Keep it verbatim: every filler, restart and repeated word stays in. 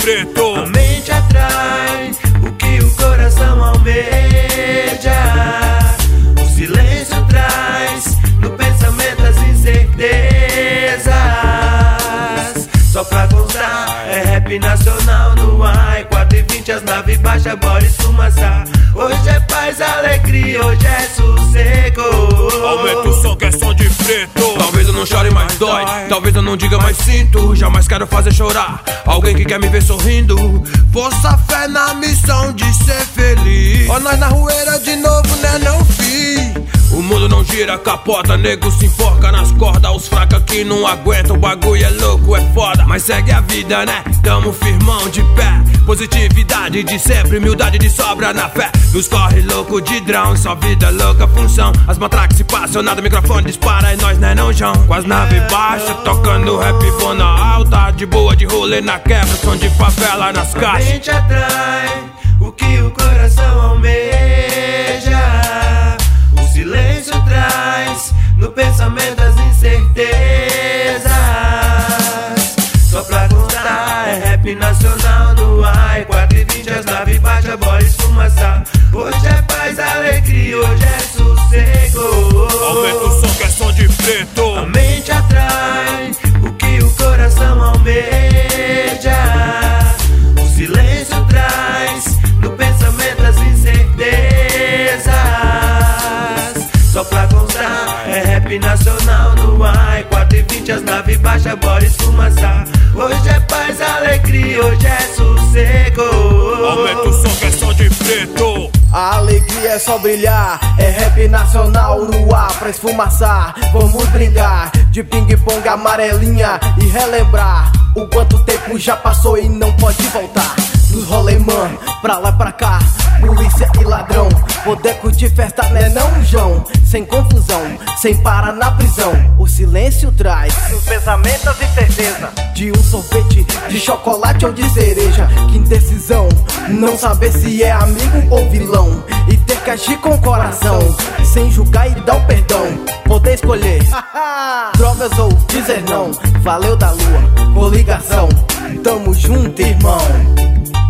preto. A mente atrai o que o coração almeja. O silêncio traz no pensamento as incertezas. Só pra constar, é rap nacional no ar. Quatro e vinte as naves baixas, bora esfumaçar. Hoje é paz, alegria, hoje é sossego. Aumenta o som que é som de preto. Talvez eu não chore, mas dói. Talvez eu não diga, mas sinto. Jamais quero fazer chorar alguém que quer me ver sorrindo. Força, fé na missão de ser feliz. Ó nós na rueira de novo, né não, fi. O mundo não gira, capota, nego se enforca nas cordas. Os fracos que não aguentam, o bagulho é louco, é foda. Mas segue a vida, né? Tamo firmão de pé. Positividade de sempre, humildade de sobra na fé. Nos corre louco de drão, só vida louca função. As matracas se passam, nada, o microfone dispara e nós né não jão. Com as naves baixas, tocando rap bom na alta. De boa, de rolê na quebra, som de favela nas caixas. A mente atrai o que o coração almeja. O silêncio traz no pensamento as incertezas. Só pra contar, é rap nacional no ar. Quatro e vinte as naves baixas, bora esfumaçar. Hoje é paz, alegria, hoje é sossego. Aumenta o som que é som de preto. A mente atrai o que o coração almeja. O silêncio traz no pensamento as incertezas. Só pra constar, é rap nacional no ar. Quatro e vinte as naves baixas, bora esfumaçar. Hoje é paz, alegria, hoje é sossego. Aumenta o som que é som de preto. A alegria é só brilhar, é rap nacional no ar pra esfumaçar. Vamos brindar de ping-pong amarelinha e relembrar o quanto tempo já passou e não pode voltar. Nos rolê, mano, pra lá pra cá, polícia e ladrão, poder curtir festa, né não, João? Sem confusão, sem parar na prisão. O silêncio traz nos pensamentos e certeza de um sorvete, de chocolate ou de cereja. Que indecisão, não saber se é amigo ou vilão. E ter que agir com o coração, sem julgar e dar o perdão. Poder escolher drogas ou dizer não. Valeu da lua, coligação, tamo junto, irmão.